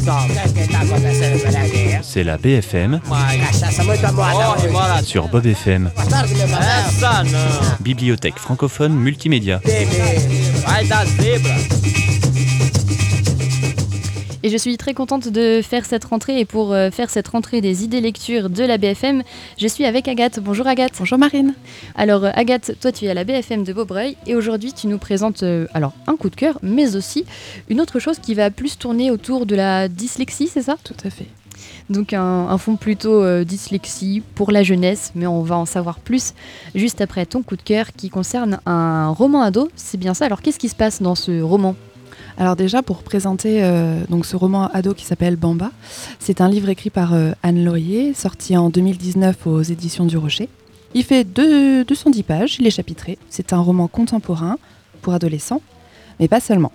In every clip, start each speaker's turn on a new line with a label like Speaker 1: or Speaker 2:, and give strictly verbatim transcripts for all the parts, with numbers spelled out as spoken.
Speaker 1: C'est la B F M sur Bob F M. Bibliothèque francophone multimédia.
Speaker 2: Et je suis très contente de faire cette rentrée. Et pour euh, faire cette rentrée des idées lectures de la B F M, je suis avec Agathe. Bonjour Agathe.
Speaker 3: Bonjour Marine.
Speaker 2: Alors euh, Agathe, toi tu es à la B F M de Beaubreuil et aujourd'hui tu nous présentes euh, alors un coup de cœur, mais aussi une autre chose qui va plus tourner autour de la dyslexie, c'est ça ?
Speaker 3: Tout à fait.
Speaker 2: Donc un, un fond plutôt euh, dyslexie pour la jeunesse, mais on va en savoir plus juste après ton coup de cœur qui concerne un roman ado, c'est bien ça. Alors qu'est-ce qui se passe dans ce roman ?
Speaker 3: Alors déjà, pour présenter euh, donc ce roman ado qui s'appelle Bamba, c'est un livre écrit par euh, Anne Laurier, sorti en deux mille dix-neuf aux éditions du Rocher. Il fait deux cent dix pages, il est chapitré. C'est un roman contemporain pour adolescents, mais pas seulement.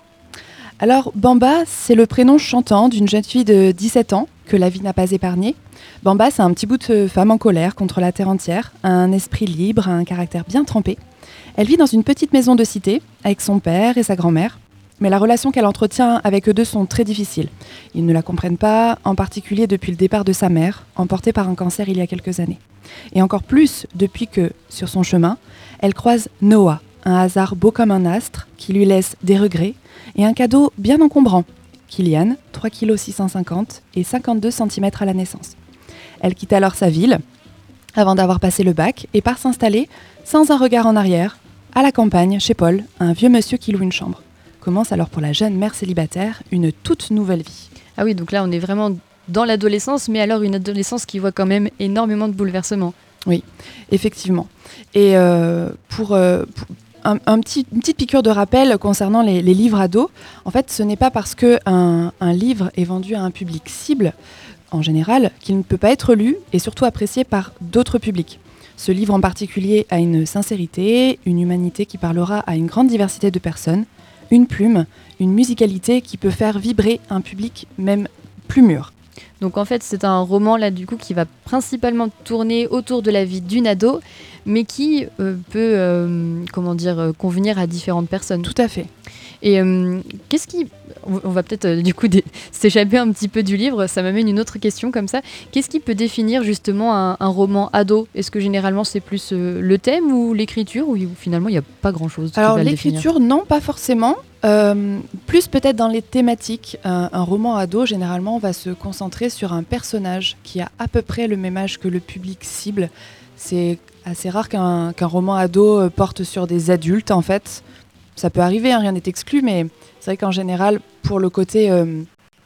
Speaker 3: Alors Bamba, c'est le prénom chantant d'une jeune fille de dix-sept ans que la vie n'a pas épargnée. Bamba, c'est un petit bout de femme en colère contre la terre entière, un esprit libre, un caractère bien trempé. Elle vit dans une petite maison de cité avec son père et sa grand-mère. Mais la relation qu'elle entretient avec eux deux sont très difficiles. Ils ne la comprennent pas, en particulier depuis le départ de sa mère, emportée par un cancer il y a quelques années. Et encore plus depuis que, sur son chemin, elle croise Noah, un hasard beau comme un astre, qui lui laisse des regrets, et un cadeau bien encombrant, Kylian, trois virgule six cent cinquante kilos et cinquante-deux centimètres à la naissance. Elle quitte alors sa ville, avant d'avoir passé le bac, et part s'installer, sans un regard en arrière, à la campagne, chez Paul, un vieux monsieur qui loue une chambre. Commence alors pour la jeune mère célibataire une toute nouvelle vie.
Speaker 2: Ah oui, donc là on est vraiment dans l'adolescence, mais alors une adolescence qui voit quand même énormément de bouleversements.
Speaker 3: Oui, effectivement. Et euh, pour, euh, pour un, un petit, une petite piqûre de rappel concernant les, les livres ados, en fait ce n'est pas parce qu'un un livre est vendu à un public cible, en général, qu'il ne peut pas être lu et surtout apprécié par d'autres publics. Ce livre en particulier a une sincérité, une humanité qui parlera à une grande diversité de personnes, une plume, une musicalité qui peut faire vibrer un public même plus mûr.
Speaker 2: Donc en fait c'est un roman là du coup qui va principalement tourner autour de la vie d'une ado, mais qui euh, peut euh, comment dire euh, convenir à différentes personnes.
Speaker 3: Tout à fait.
Speaker 2: Et euh, qu'est-ce qui, on va peut-être euh, du coup dé- s'échapper un petit peu du livre, ça m'amène une autre question comme ça. Qu'est-ce qui peut définir justement un, un roman ado ? Est-ce que généralement c'est plus euh, le thème ou l'écriture, ou finalement il n'y a pas grand-chose qui
Speaker 3: Alors
Speaker 2: va le
Speaker 3: l'écriture,
Speaker 2: définir ?
Speaker 3: non, pas forcément. Euh, plus peut-être dans les thématiques. Un, un roman ado, généralement, va se concentrer sur un personnage qui a à peu près le même âge que le public cible. C'est assez rare qu'un, qu'un roman ado euh, porte sur des adultes, en fait. Ça peut arriver, hein, rien n'est exclu, mais c'est vrai qu'en général, pour le côté euh,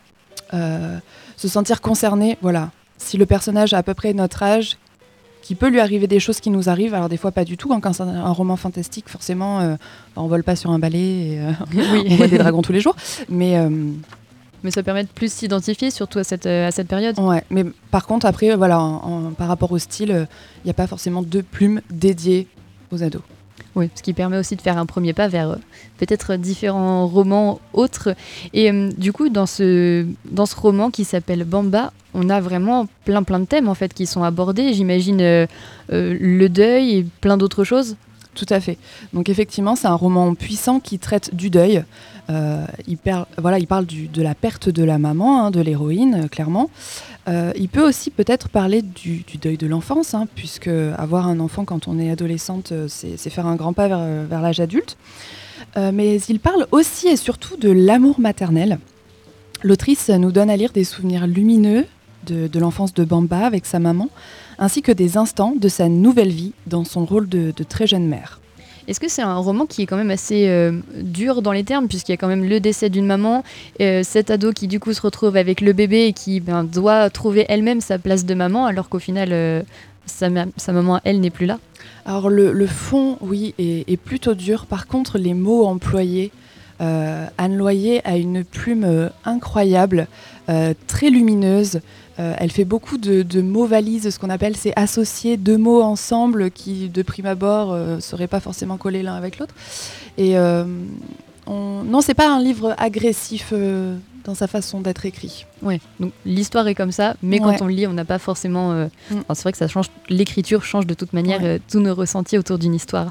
Speaker 3: euh, se sentir concerné, voilà. Si le personnage a à peu près notre âge, qu'il peut lui arriver des choses qui nous arrivent, alors des fois pas du tout, hein, quand c'est un roman fantastique, forcément, euh, on vole pas sur un balai, et, euh,
Speaker 2: Oui.
Speaker 3: on voit des dragons tous les jours, mais... Euh,
Speaker 2: Mais ça permet de plus s'identifier, surtout à cette, euh, à cette période.
Speaker 3: Ouais, mais par contre, après, voilà, en, en, par rapport au style, il euh, n'y a pas forcément de plumes dédiées aux ados.
Speaker 2: Oui, ce qui permet aussi de faire un premier pas vers euh, peut-être différents romans autres. Et euh, du coup, dans ce, dans ce roman qui s'appelle Bamba, on a vraiment plein plein de thèmes en fait qui sont abordés. J'imagine euh, euh, le deuil et plein d'autres choses.
Speaker 3: Tout à fait. Donc effectivement, c'est un roman puissant qui traite du deuil. Euh, il, per- voilà, il parle du, de la perte de la maman, hein, de l'héroïne, euh, clairement. Euh, il peut aussi peut-être parler du, du deuil de l'enfance, hein, puisque avoir un enfant quand on est adolescente, euh, c'est, c'est faire un grand pas vers, vers l'âge adulte. Euh, mais il parle aussi et surtout de l'amour maternel. L'autrice nous donne à lire des souvenirs lumineux de, de l'enfance de Bamba avec sa maman, ainsi que des instants de sa nouvelle vie dans son rôle de, de très jeune mère.
Speaker 2: Est-ce que c'est un roman qui est quand même assez euh, dur dans les termes, puisqu'il y a quand même le décès d'une maman, euh, cet ado qui du coup se retrouve avec le bébé et qui ben, doit trouver elle-même sa place de maman, alors qu'au final, euh, sa, ma- sa maman, elle, n'est plus là ?
Speaker 3: Alors le, le fond, oui, est, est plutôt dur. Par contre, les mots employés, euh, Anne Laurier a une plume euh, incroyable, euh, très lumineuse. Euh, elle fait beaucoup de, de mots valises, ce qu'on appelle, c'est associer deux mots ensemble qui, de prime abord, ne euh, seraient pas forcément collés l'un avec l'autre. Et euh, on... non, c'est pas un livre agressif euh, dans sa façon d'être écrit.
Speaker 2: Ouais, donc l'histoire est comme ça, mais
Speaker 3: Ouais.
Speaker 2: quand on le lit, on n'a pas forcément... Euh...
Speaker 3: Mm.
Speaker 2: Enfin, c'est vrai que ça change, l'écriture change de toute manière
Speaker 3: Ouais.
Speaker 2: euh, tous nos ressentis autour d'une histoire.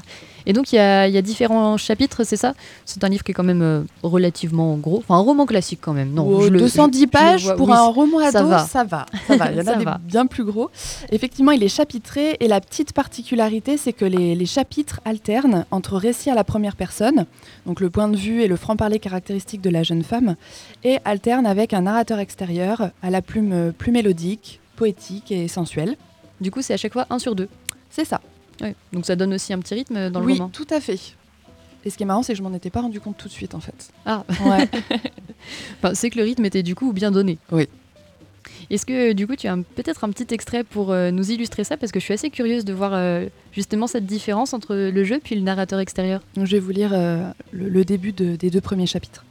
Speaker 2: Et donc il y a, il y a différents chapitres, c'est ça? C'est un livre qui est quand même euh, relativement gros, enfin un roman classique quand même. Non,
Speaker 3: Oh,
Speaker 2: je le-
Speaker 3: deux cent dix
Speaker 2: je- je le
Speaker 3: pages
Speaker 2: vois,
Speaker 3: pour
Speaker 2: oui,
Speaker 3: un roman ado,
Speaker 2: ça va.
Speaker 3: ça va. Ça va. Il y en a
Speaker 2: Ça
Speaker 3: des
Speaker 2: va.
Speaker 3: bien plus gros. Effectivement, il est chapitré et la petite particularité, c'est que les, les chapitres alternent entre récits à la première personne, donc le point de vue et le franc-parler caractéristique de la jeune femme, et alternent avec un narrateur extérieur à la plume plus mélodique, poétique et sensuelle.
Speaker 2: Du coup, c'est à chaque fois un sur deux.
Speaker 3: C'est ça.
Speaker 2: Ouais. Donc ça donne aussi un petit rythme dans le
Speaker 3: oui,
Speaker 2: roman.
Speaker 3: tout à fait. Et ce qui est marrant, c'est que je m'en étais pas rendu compte tout de suite, en fait.
Speaker 2: Ah,
Speaker 3: Ouais.
Speaker 2: enfin, c'est que le rythme était du coup bien donné.
Speaker 3: Oui.
Speaker 2: Est-ce que du coup tu as un- peut-être un petit extrait pour euh, nous illustrer ça, parce que je suis assez curieuse de voir euh, justement cette différence entre le jeu puis le narrateur extérieur.
Speaker 3: Donc, je vais vous lire euh, le, le début de- des deux premiers chapitres.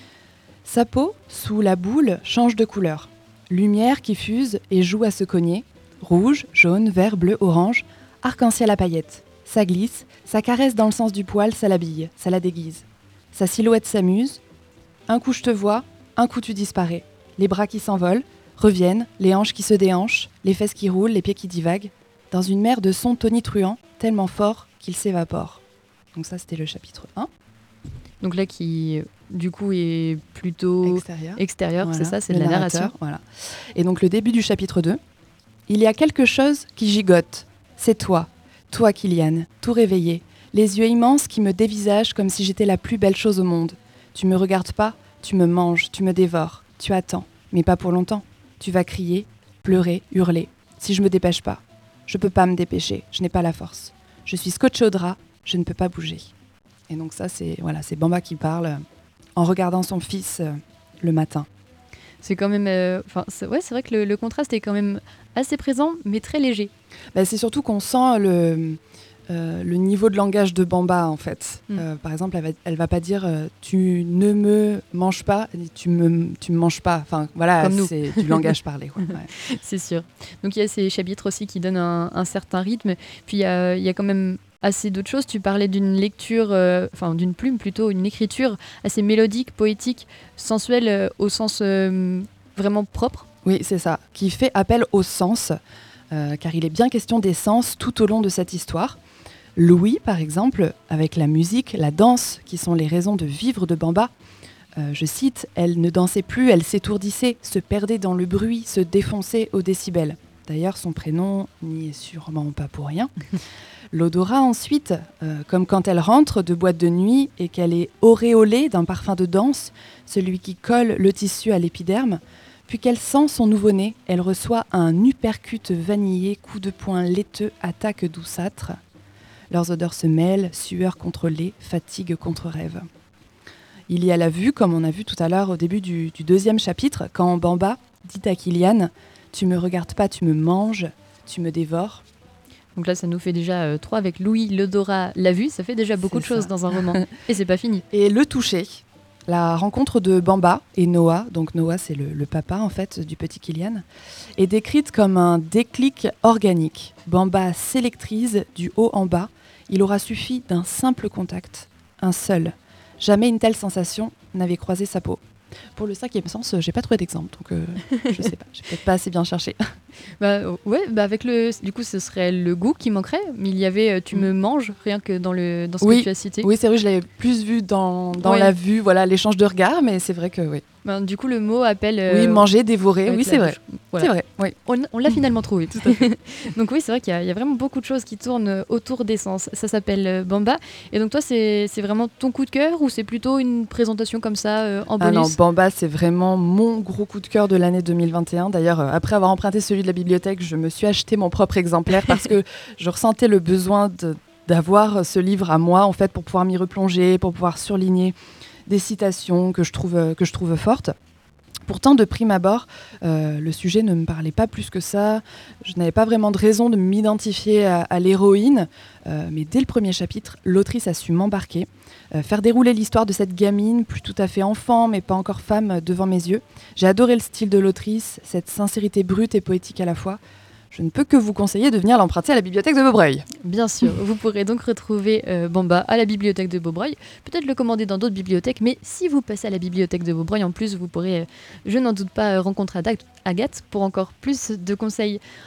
Speaker 3: Sa peau, sous la boule, change de couleur. Lumière qui fuse et joue à se cogner. Rouge, jaune, vert, bleu, orange. Arc-en-ciel à paillettes. Ça glisse, ça caresse dans le sens du poil, ça l'habille, ça la déguise. Sa silhouette s'amuse. Un coup je te vois, un coup tu disparais. Les bras qui s'envolent, reviennent, les hanches qui se déhanchent, les fesses qui roulent, les pieds qui divaguent. Dans une mer de sons tonitruants, tellement forts qu'ils s'évaporent. Donc ça, c'était le chapitre un.
Speaker 2: Donc là qui euh, du coup est plutôt
Speaker 3: Extérieur.
Speaker 2: extérieur,
Speaker 3: Voilà,
Speaker 2: c'est ça, c'est
Speaker 3: le
Speaker 2: de la
Speaker 3: narrateur,
Speaker 2: narration.
Speaker 3: Voilà. Et donc le début du chapitre deux. Il y a quelque chose qui gigote. C'est toi, toi Kylian, tout réveillé, les yeux immenses qui me dévisagent comme si j'étais la plus belle chose au monde. Tu me regardes pas, tu me manges, tu me dévores, tu attends, mais pas pour longtemps. Tu vas crier, pleurer, hurler. Si je me dépêche pas, je peux pas me dépêcher, je n'ai pas la force. Je suis scotché au drap, je ne peux pas bouger. Et donc ça, c'est voilà, c'est Bamba qui parle euh, en regardant son fils euh, le matin.
Speaker 2: C'est quand même, euh, enfin c'est- ouais, c'est vrai que le, le contraste est quand même assez présent, mais très léger.
Speaker 3: Bah, c'est surtout qu'on sent le, euh, le niveau de langage de Bamba, en fait.
Speaker 2: Mm.
Speaker 3: Euh, par exemple, elle va, elle va pas dire euh, tu ne me manges pas, elle dit tu me, tu me manges pas. Enfin, voilà,
Speaker 2: Comme nous.
Speaker 3: c'est du langage parlé. Quoi. Ouais.
Speaker 2: C'est sûr. Donc il y a ces chapitres aussi qui donnent un, un certain rythme. Puis il y a, il y a quand même assez d'autres choses. Tu parlais d'une lecture, euh, enfin d'une plume plutôt, une écriture assez mélodique, poétique, sensuelle euh, au sens euh, vraiment propre.
Speaker 3: Oui, c'est ça, qui fait appel au sens, euh, car il est bien question des sens tout au long de cette histoire. Louis, par exemple, avec la musique, la danse, qui sont les raisons de vivre de Bamba. Euh, je cite, « Elle ne dansait plus, elle s'étourdissait, se perdait dans le bruit, se défonçait au décibel. » D'ailleurs, son prénom n'y est sûrement pas pour rien. L'odorat ensuite, euh, comme quand elle rentre de boîte de nuit et qu'elle est auréolée d'un parfum de danse, celui qui colle le tissu à l'épiderme, puis qu'elle sent son nouveau-né, elle reçoit un uppercut vanillé, coup de poing laiteux, attaque douceâtre. Leurs odeurs se mêlent, sueur contre lait, fatigue contre rêve. Il y a la vue, comme on a vu tout à l'heure au début du, du deuxième chapitre, quand Bamba dit à Kylian « Tu me regardes pas, tu me manges, tu me dévores ».
Speaker 2: Donc là, ça nous fait déjà euh, trois avec Louis, l'odorat, la vue. Ça fait déjà beaucoup de
Speaker 3: C'est
Speaker 2: choses
Speaker 3: ça.
Speaker 2: dans un roman. Et c'est pas fini.
Speaker 3: Et le toucher, la rencontre de Bamba et Noah, donc Noah c'est le, le papa en fait du petit Kylian, est décrite comme un déclic organique. Bamba s'électrise du haut en bas. Il aura suffi d'un simple contact, un seul. Jamais une telle sensation n'avait croisé sa peau. Pour le cinquième sens, j'ai pas trouvé d'exemple, donc euh, je sais pas, j'ai peut-être pas assez bien cherché.
Speaker 2: Bah, euh, ouais, bah avec le, du coup, ce serait le goût qui manquerait. Mais il y avait euh, tu
Speaker 3: Mm.
Speaker 2: me manges, rien que dans, le, dans ce
Speaker 3: Oui,
Speaker 2: que tu as cité.
Speaker 3: Oui, c'est vrai, je l'avais plus vu dans, dans
Speaker 2: Oui.
Speaker 3: la vue, voilà, l'échange de regards, mais c'est vrai que oui.
Speaker 2: Ben, du coup, le mot appelle. euh,
Speaker 3: oui, manger, dévorer,
Speaker 2: avec
Speaker 3: oui,
Speaker 2: la
Speaker 3: c'est vrai.
Speaker 2: bouche. Voilà.
Speaker 3: C'est vrai, oui.
Speaker 2: On, on l'a finalement trouvé. Donc oui, c'est vrai qu'il y, a- il y a vraiment beaucoup de choses qui tournent euh, autour des sens. Ça s'appelle euh, Bamba. Et donc toi, c'est c'est vraiment ton coup de cœur ou c'est plutôt une présentation comme ça euh, en
Speaker 3: Ah non,
Speaker 2: bonus?
Speaker 3: Bamba, c'est vraiment mon gros coup de cœur de l'année deux mille vingt et un. D'ailleurs, euh, après avoir emprunté celui de la bibliothèque, je me suis acheté mon propre exemplaire parce que je ressentais le besoin de- d'avoir ce livre à moi, en fait, pour pouvoir m'y replonger, pour pouvoir surligner des citations que je trouve, euh, que je trouve fortes. Pourtant, de prime abord, euh, le sujet ne me parlait pas plus que ça. Je n'avais pas vraiment de raison de m'identifier à, à l'héroïne. Euh, mais dès le premier chapitre, l'autrice a su m'embarquer, euh, faire dérouler l'histoire de cette gamine, plus tout à fait enfant, mais pas encore femme, euh, devant mes yeux. J'ai adoré le style de l'autrice, cette sincérité brute et poétique à la fois. Je ne peux que vous conseiller de venir l'emprunter à la bibliothèque de Beaubreuil.
Speaker 2: Bien sûr, vous pourrez donc retrouver euh, Bamba à la bibliothèque de Beaubreuil, peut-être le commander dans d'autres bibliothèques, mais si vous passez à la bibliothèque de Beaubreuil, en plus, vous pourrez, euh, je n'en doute pas, euh, rencontrer Ada- Agathe pour encore plus de conseils